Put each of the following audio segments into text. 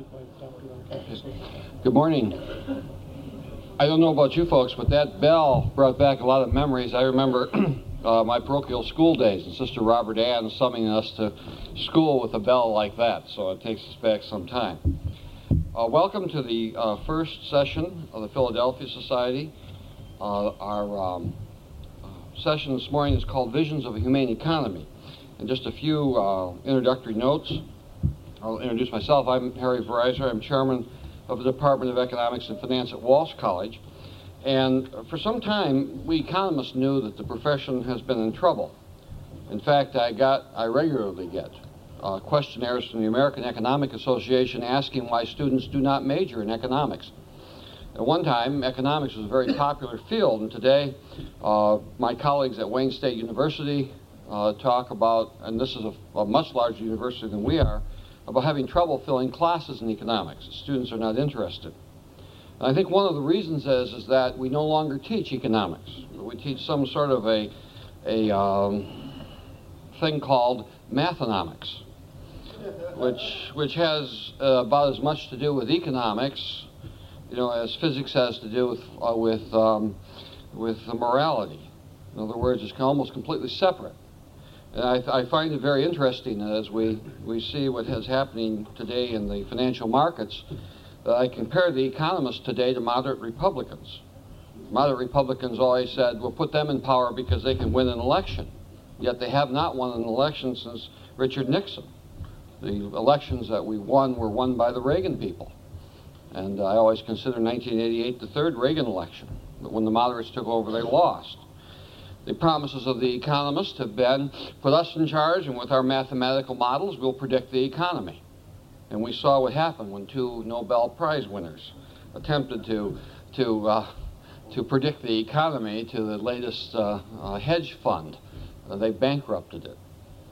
Good morning. I don't know about you folks, but that bell brought back a lot of memories. I remember my parochial school days and Sister Robert Ann summoning us to school with a bell like that, so it takes us back some time. Welcome to the first session of the Philadelphia Society. Our session this morning is called Visions of a Humane Economy. And just a few introductory notes. I'll introduce myself. I'm Harry Vereiser. I'm chairman of the Department of Economics and Finance at Walsh College. And for some time, we economists knew that the profession has been in trouble. In fact, I regularly get questionnaires from the American Economic Association asking why students do not major in economics. At one time, economics was a very popular field, and today my colleagues at Wayne State University talk about, and this is a much larger university than we are, about having trouble filling classes in economics. Students are not interested. And I think one of the reasons is that we no longer teach economics. We teach some sort of a thing called mathonomics, which has about as much to do with economics, as physics has to do with morality. In other words, it's almost completely separate. And I find it very interesting as we see what is happening today in the financial markets, that I compare the economists today to moderate Republicans. Moderate Republicans always said, we'll put them in power because they can win an election. Yet they have not won an election since Richard Nixon. The elections that we won were won by the Reagan people. And I always consider 1988 the third Reagan election. But when the moderates took over, they lost. The promises of the economists have been, put us in charge, and with our mathematical models, we'll predict the economy. And we saw what happened when two Nobel Prize winners attempted to predict the economy to the latest hedge fund. They bankrupted it.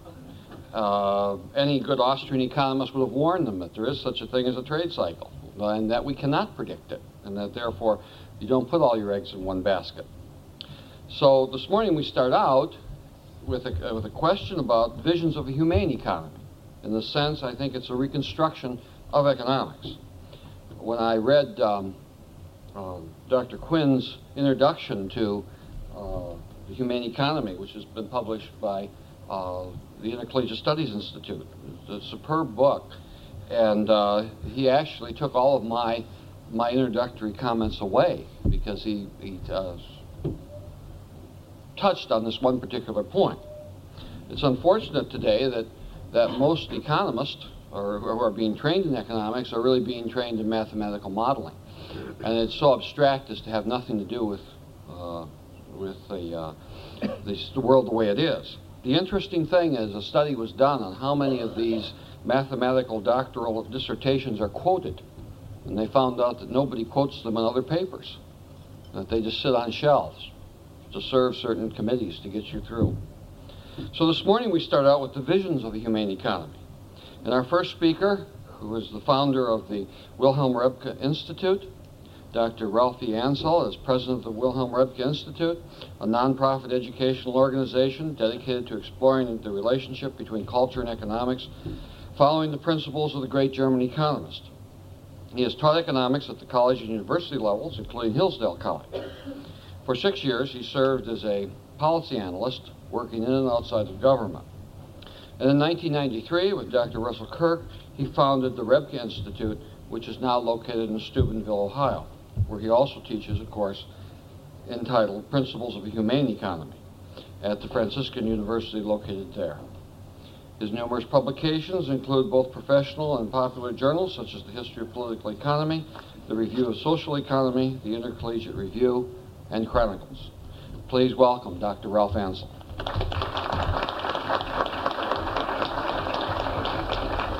Any good Austrian economist would have warned them that there is such a thing as a trade cycle, and that we cannot predict it, and that therefore you don't put all your eggs in one basket. So this morning we start out with a question about visions of a humane economy. In the sense, I think it's a reconstruction of economics. When I read Dr. Quinn's introduction to the Humane Economy, which has been published by the Intercollegiate Studies Institute, it's a superb book, and he actually took all of my introductory comments away because he touched on this one particular point. It's unfortunate today that most economists who are being trained in economics are really being trained in mathematical modeling. And it's so abstract as to have nothing to do with the world the way it is. The interesting thing is a study was done on how many of these mathematical doctoral dissertations are quoted. And they found out that nobody quotes them in other papers, that they just sit on shelves to serve certain committees to get you through. So this morning we start out with the visions of a humane economy. And our first speaker, who is the founder of the Wilhelm Röpke Institute, Dr. Ralphie Ansel, is president of the Wilhelm Röpke Institute, a nonprofit educational organization dedicated to exploring the relationship between culture and economics, following the principles of the great German economist. He has taught economics at the college and university levels, including Hillsdale College. For 6 years, he served as a policy analyst, working in and outside of government. And in 1993, with Dr. Russell Kirk, he founded the Röpke Institute, which is now located in Steubenville, Ohio, where he also teaches a course entitled Principles of a Humane Economy at the Franciscan University located there. His numerous publications include both professional and popular journals, such as the History of Political Economy, the Review of Social Economy, the Intercollegiate Review, and Chronicles. Please welcome Dr. Ralph Ansel.